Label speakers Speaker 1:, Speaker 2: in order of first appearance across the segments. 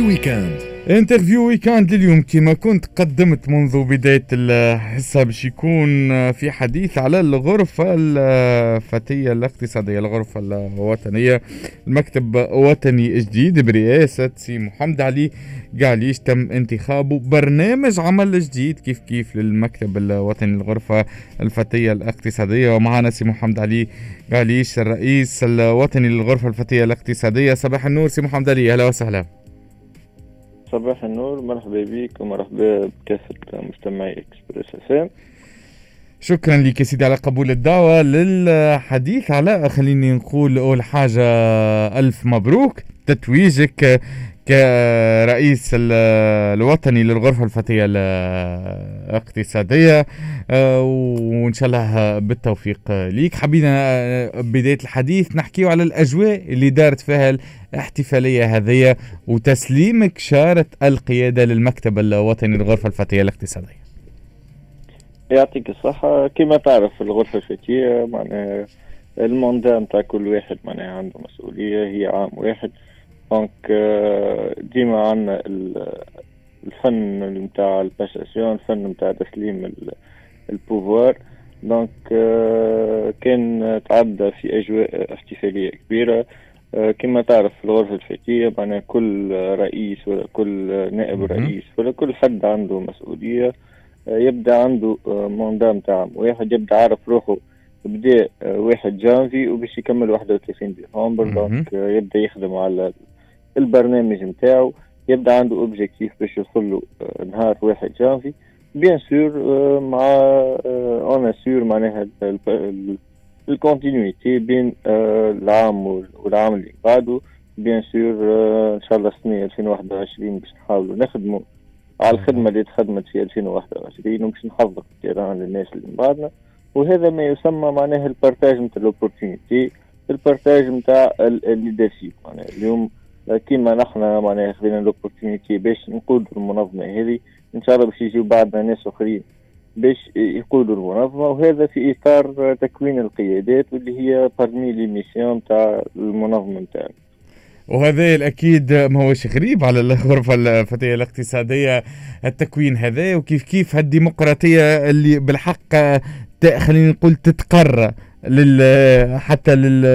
Speaker 1: ويكاند.
Speaker 2: انترفيو ويكاند لليوم كما كنت قدمت منذ بداية الحصة باش يكون في حديث على الغرفة الفتية الاقتصادية، الغرفة الوطنية، المكتب وطني جديد برئاسة سي محمد علي قاليش تم انتخابه برنامج عمل جديد كيف للمكتب الوطني الغرفة الفتية الاقتصادية. ومعنا سي محمد علي قاليش الرئيس الوطني للغرفة الفتية الاقتصادية. صباح النور سي محمد علي، اهلا وسهلا.
Speaker 3: صباح النور، مرحبا بك ومرحبا بكافة مستمعي اكسبريس FM.
Speaker 2: شكرا لك يا سيدي على قبول الدعوة للحديث على، خليني نقول أول حاجة ألف مبروك تتويجك كرئيس الوطني للغرفة الفتية الاقتصادية، وإن شاء الله بالتوفيق ليك. حبينا بداية الحديث نحكيه على الأجواء اللي دارت فيها الاحتفالية هذه وتسليمك شارة القيادة للمكتب الوطني للغرفة الفتية الاقتصادية.
Speaker 3: يعطيك الصحة. كما تعرف الغرفة الفتية معناها المنظم تاع كل واحد معناها عنده مسؤولية، هي عام واحد. دونك ديما عنا الفن متاع الباساسيون، الفن متاع تسليم البوفوار. دونك كان تعدى في أجواء احتفالية كبيرة. كما تعرف الغرفة الفتية معناها كل رئيس ولا كل نائب رئيس ولا كل حد عنده مسؤولية يبدأ عنده منظم تاع واحد، يبدأ عارف روحه بدأ 1 جانفي وباش يكمل 31 ديسمبر. دونك يبدأ يخدم على البرنامج متاعه، يبدأ عنده اوبجيكتيف باش يوصله نهار 1 جانفي. بيان سور مع اون اسور معناها الكونتينيتي بين العام والعام اللي بعده. بيان سور ان شاء الله السنة 2021 باش نحاولوا نخدموا على الخدمة اللي تخدمت في 2021 وباش نحضر التيران للناس اللي من بعدنا. وهذا ما يسمى معناها البارتاج نتاع الاوبورتونيتي، البارتاج نتاع الليدرشيب. معناها اليوم كيما نحنا معناها خذينا الاوبورتونيتي باش نقودوا المنظمة هذه، ان شاء الله باش يجيو بعدنا ناس اخرين باش يقودوا المنظمة، وهذا في اطار تكوين القيادات واللي هي بارمي لي ميسيون تاع المنظمة نتاعنا.
Speaker 2: وهذا الأكيد ما هوش غريب على الغرفة الفتية الاقتصادية التكوين هذا، وكيف هالديمقراطية اللي بالحق خلينا نقول تتقرى حتى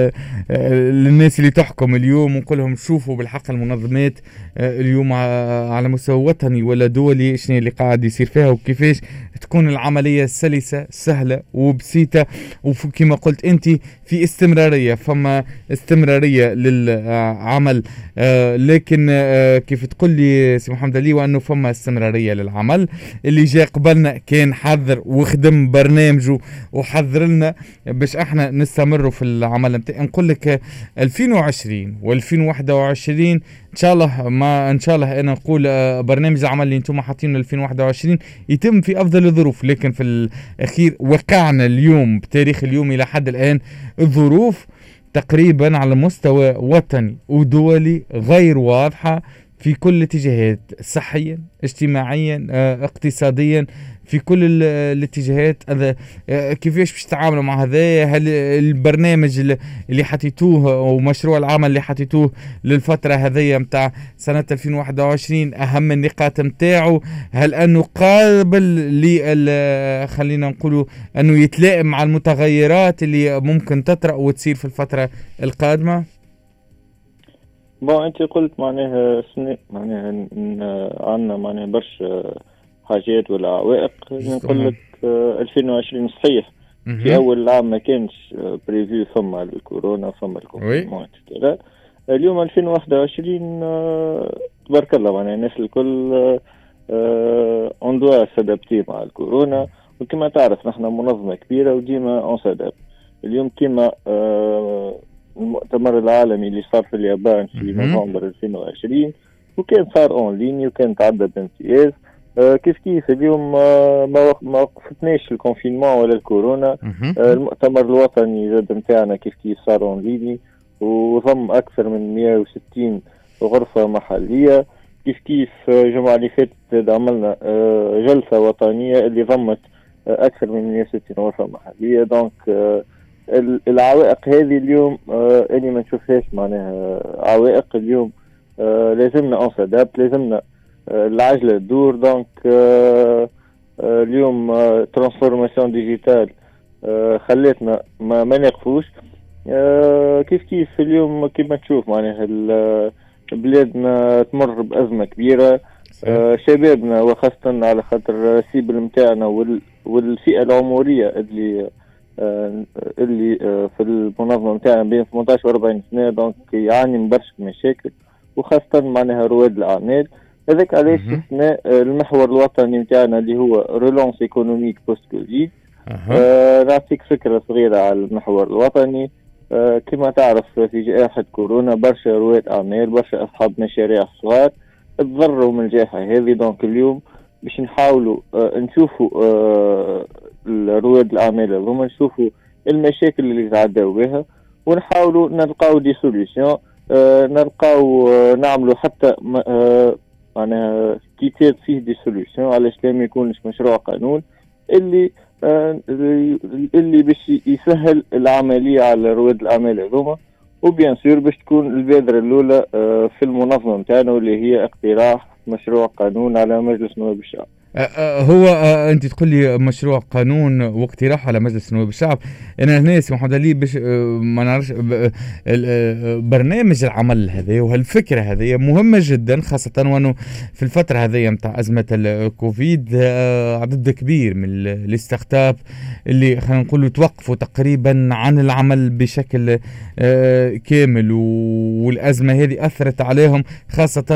Speaker 2: للناس اللي تحكم اليوم، ونقولهم شوفوا بالحق المنظمات اليوم على مستوى وطني ولا دولي شنو اللي قاعد يصير فيها وكيفاش تكون العملية سلسة سهلة وبسيطة. وكما قلت انت في استمرارية، فما استمرارية للعمل، لكن كيف تقول لي سي محمد علي وانه فما استمرارية للعمل. اللي جاء قبلنا كان حذر وخدم برنامجه وحذر لنا باش احنا نستمروا في العمل. نقول لك 2020 و2021 ان شاء الله انا نقول برنامج العمل اللي انتم حاطينه 2021 يتم في افضل الظروف، لكن في الاخير وقعنا اليوم بتاريخ اليوم الى حد الان الظروف تقريبا على مستوى وطني ودولي غير واضحة في كل الاتجاهات، صحيا اجتماعيا اقتصاديا، في كل الاتجاهات. كيفاش باش تتعاملوا مع هذا؟ هل البرنامج اللي حطيتوه ومشروع العمل اللي حطيتوه للفترة هذه متاع سنة 2021 أهم النقاط متاعه؟ هل أنه قابل خلينا نقولوا أنه يتلائم مع المتغيرات اللي ممكن تطرأ وتصير في الفترة القادمة؟
Speaker 3: انت قلت معناها معناها عندنا معناها برشا حاجات ولا عوائق. نقول لك 2020 صحيح في اول العام ما كانش بريفيو، ثم الكورونا ثم الكونفينمون كذا. اليوم 2021 تبارك الله معناها الناس الكل اون دوا سادابتي مع الكورونا. وكما تعرف نحن منظمة كبيرة وديما اون ساداب. اليوم كما المؤتمر العالمي اللي صار في اليابان في نوفمبر 2020 وكان صار اون ليني وكان تعدى بامتياز. كيف اليوم ما وقفتناش الكونفينمون ولا الكورونا. المؤتمر الوطني زاد متاعنا كيف صار اون ليني وضم اكثر من 160 غرفة محلية. كيف الجمعة اللي فاتت عملنا جلسة وطنية اللي ضمت اكثر من 160 غرفة محلية. دونك العوائق هذه اليوم اللي ما نشوفهاش معناها عوائق اليوم لازمنا اون سادابت، لازمنا العجلة تدور. دونك اليوم ترانسفورماسيون ديجيتال خلتنا ما نقفوش. كيف كيف اليوم كيما تشوف معناها بلادنا تمر بأزمة كبيرة. شبابنا وخاصة على خاطر السيبل متاعنا والفئة العمرية اللي في المنظمة متاعنا بين 18 و 40 سنة، دونك يعاني من برشا مشاكل، وخاصة معناها رواد الأعمال. هذاك علاش شفنا المحور الوطني متاعنا اللي هو ريلونس ايكونوميك بوست كوفيد. نعطيك فكرة صغيرة على المحور الوطني. كما تعرف في جائحة كورونا برشا رواد أعمال، برشا أصحاب مشاريع صغار تضرروا من الجائحة هذه. دونك اليوم باش نحاولوا نشوفوا رواد الأعمال هذوما، نشوفوا المشاكل اللي يتعداو بها، ونحاولوا نلقاو دي سوليسيون، نلقاو نعملوا حتى معناها كتاب فيه دي سوليسيون علاش لا ما يكونش مشروع قانون اللي باش يسهل العملية على رواد الأعمال هذوما. وبيان سور باش تكون البادرة الأولى في المنظمة متاعنا واللي هي اقتراح مشروع قانون على مجلس نواب الشعب.
Speaker 2: هو انت تقول لي مشروع قانون واقتراح على مجلس نواب الشعب. انا هنا سي محمد علي باش ما نعرفش برنامج العمل هذا وهالفكره هذه مهمه جدا، خاصه وانه في الفتره هذه نتاع ازمه الكوفيد عدد كبير من الاستقطاب اللي خلينا نقولوا توقفوا تقريبا عن العمل بشكل كامل، والازمه هذه اثرت عليهم، خاصه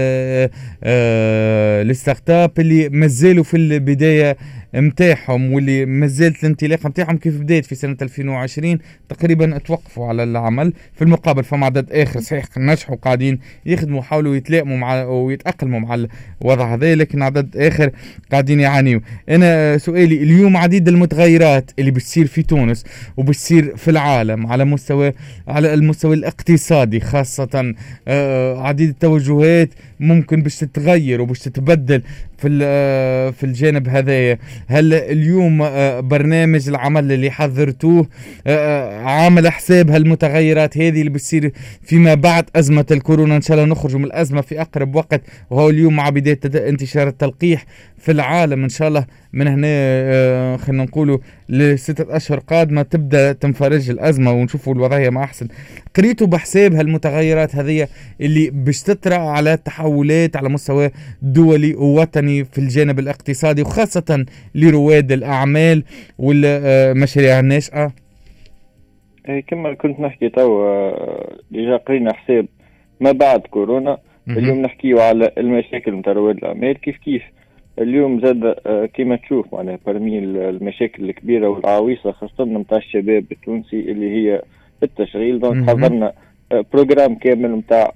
Speaker 2: الاستقطاب اللي مازالوا في البداية متاعهم واللي مازالت الانطلاقة متاعهم كيف بدأت في سنة 2020 تقريبا توقفوا على العمل. في المقابل فما عدد آخر صحيح نجحوا قاعدين يخدموا، حاولوا يتلائموا مع ويتأقلموا مع الوضع هذا، لكن عدد آخر قاعدين يعانيوا. أنا سؤالي اليوم عديد المتغيرات اللي بتصير في تونس وبتصير في العالم على المستوى الاقتصادي خاصة، عديد التوجهات ممكن باش تتغير وباش تتبدل في الجانب هذايا. هل اليوم برنامج العمل اللي حضرتوه عامل حساب هالمتغيرات هذه اللي بتصير فيما بعد أزمة الكورونا؟ إن شاء الله نخرج من الأزمة في أقرب وقت، وهو اليوم مع بداية انتشار التلقيح في العالم إن شاء الله من هنا خلينا نقولوا لستة أشهر قادمة تبدأ تنفرج الأزمة ونشوفوا الوضعية ما أحسن. قريتوا بحساب هالمتغيرات هذه اللي باش تطرأ على تحولات على مستوى دولي ووطني في الجانب الاقتصادي وخاصة لرواد الأعمال والمشاريع الناشئة؟
Speaker 3: كما كنت نحكي توا ديجا قرينا حساب ما بعد كورونا. اليوم نحكيو على المشاكل نتاع رواد الأعمال. كيف اليوم زاد كما تشوف معناها برمي المشاكل الكبيرة والعويصة خاصة نتاع الشباب التونسي اللي هي التشغيل. دونك حضرنا بروجرام كامل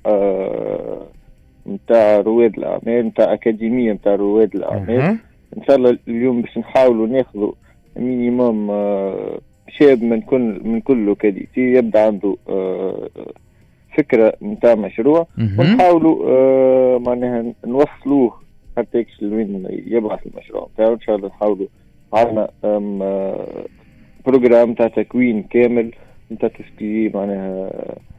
Speaker 3: نتاع رواد الأعمال، نتاع أكاديمية نتاع رواد الأعمال. إن شاء الله اليوم باش نحاولوا ناخذوا مينيموم شاب من كل لوكاليتي يبدأ عنده فكرة نتاع مشروع، ونحاولوا معناها نوصلوه حتى يكشل وين يبعث المشروع نتاعو. إن شاء الله نحاولوا عندنا بروجرام نتاع تكوين كامل نتاع تسكي معناها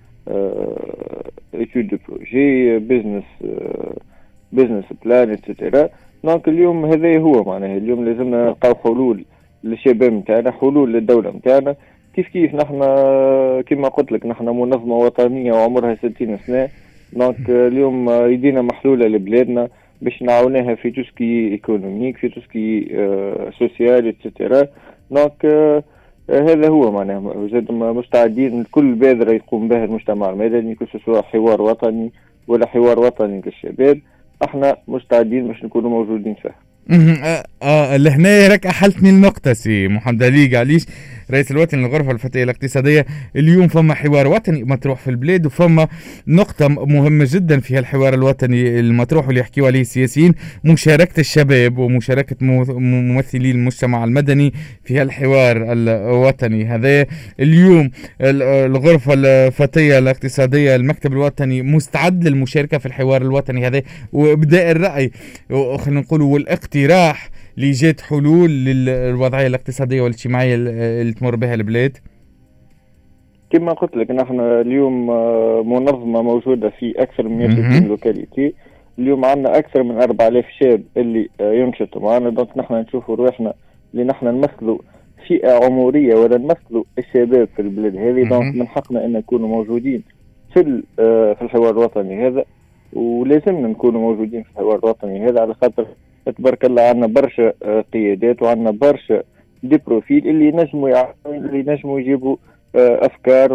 Speaker 3: étude de projet business plan etc. دونك اليوم هذا هو معناها اليوم لازمنا نلقاو حلول للشباب نتاعنا، حلول للدولة نتاعنا. كيف نحنا كما قلت لك نحنا منظمة وطنية وعمرها 60 سنة. دونك اليوم يدينا محلولة لبلادنا باش نعاونها في توسكي ايكونوميك، في توسكي سوسيال etc. دونك هذا هو معناها زاد مستعدين كل بادرة يقوم بها المجتمع المدني، كل سواء حوار وطني ولا حوار وطني للشباب، احنا مستعدين باش نكونوا موجودين فيه.
Speaker 2: لهنا راك أحلتني النقطة سي محمد علي قاليش رئيس الوطني للغرفة الفتية الاقتصادية. اليوم فما حوار وطني مطروح في البلاد، وفما نقطة مهمة جدا في الحوار الوطني المطروح واللي يحكيوا عليه السياسيين، مشاركة الشباب ومشاركة ممثلي المجتمع المدني في الحوار الوطني هذا. اليوم الغرفة الفتية الاقتصادية المكتب الوطني مستعد للمشاركة في الحوار الوطني هذا وإبداء الرأي خلينا نقول والاقتراح لإيجاد حلول للوضعية الاقتصادية والاجتماعية اللي تمر بها البلاد.
Speaker 3: كما قلت لك نحن اليوم منظمة موجودة في أكثر من 160 لوكاليتي. اليوم عندنا أكثر من 4000 شاب اللي ينشطوا معنا. دونك نحن نشوفوا روحنا اللي نحن نمثلوا فئة عمرية ولا نمثلوا الشباب في البلاد هذه. دونك من حقنا أن نكونوا موجودين في الحوار الوطني هذا، ولازمنا نكونوا موجودين في الحوار الوطني هذا، على خاطر تبارك الله عندنا برشا قيادات وعندنا برشا دي بروفيل اللي ينجموا يجيبوا افكار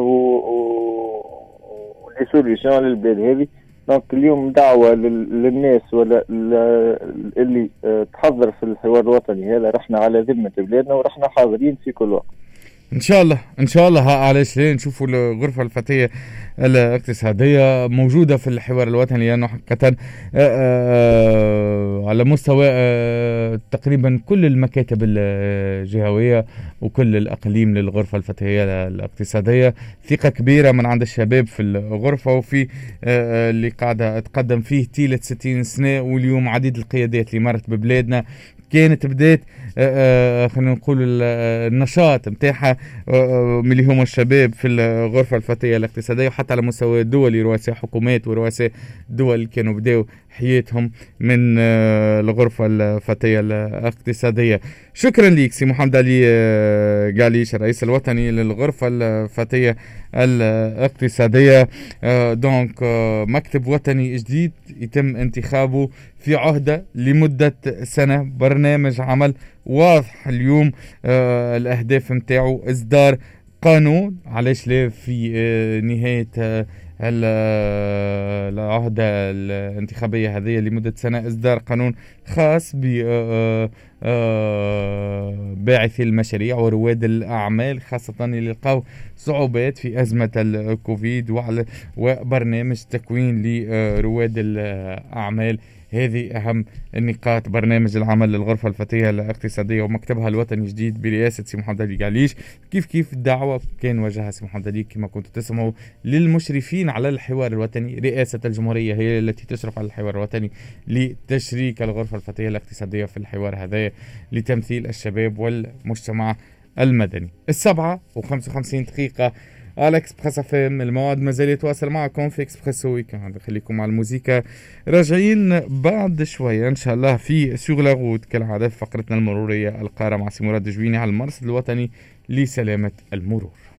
Speaker 3: ولي سوليوشن للبلاد هذه. دونك اليوم دعوه للناس ولا اللي تحضر في الحوار الوطني هذا، رحنا على ذمه بلادنا ورحنا حاضرين في كل وقت
Speaker 2: ان شاء الله ان شاء الله. علاش لا نشوفوا الغرفه الفتيه الاقتصاديه موجوده في الحوار الوطني، لانه حقيقه على مستوى تقريبا كل المكاتب الجهويه وكل الاقاليم للغرفه الفتيه الاقتصاديه ثقه كبيره من عند الشباب في الغرفه وفي اللي قاعده تقدم فيه طيله 60 سنه. واليوم عديد القيادات اللي مرت ببلادنا كانت بدات خلينا نقول النشاط نتاعها اللي هما الشباب في الغرفه الفتيه الاقتصاديه، وحتى على مستوى الدولي رؤساء حكومات ورؤساء دول كانوا بداوا حياتهم من الغرفه الفتيه الاقتصاديه. شكرا لك سي محمد علي قاليش الرئيس الوطني للغرفه الفتيه الاقتصاديه. دونك مكتب وطني جديد يتم انتخابه في عهدة لمدة سنة، برنامج عمل واضح اليوم، الأهداف متاعه إصدار قانون علاش لا في نهاية العهدة الانتخابية هذه لمدة سنة، إصدار قانون خاص ب باعثي المشاريع ورواد الأعمال، خاصة اللي لقاو صعوبات في أزمة الكوفيد، وبرنامج تكوين لرواد الأعمال. هذه أهم النقاط برنامج العمل للغرفة الفتية الاقتصادية ومكتبها الوطني الجديد برئاسة سي محمد علي قاليش. كيف الدعوة كان وجهها سي محمد علي كما كنتوا تسمعوا للمشرفين على الحوار الوطني. رئاسة الجمهورية هي التي تشرف على الحوار الوطني لتشريك الغرفة الفتية الاقتصادية في الحوار هذا لتمثيل الشباب والمجتمع المدني. 7:55 على اكسبريس اف ام. الموعد مازال يتواصل معكم في اكسبريسو ويكاند. خليكم مع الموسيقى، راجعين بعد شويه ان شاء الله في سوغ لا روت كالعاده في فقرتنا المروريه القاره مع سي مراد جويني على المرصد الوطني لسلامه المرور.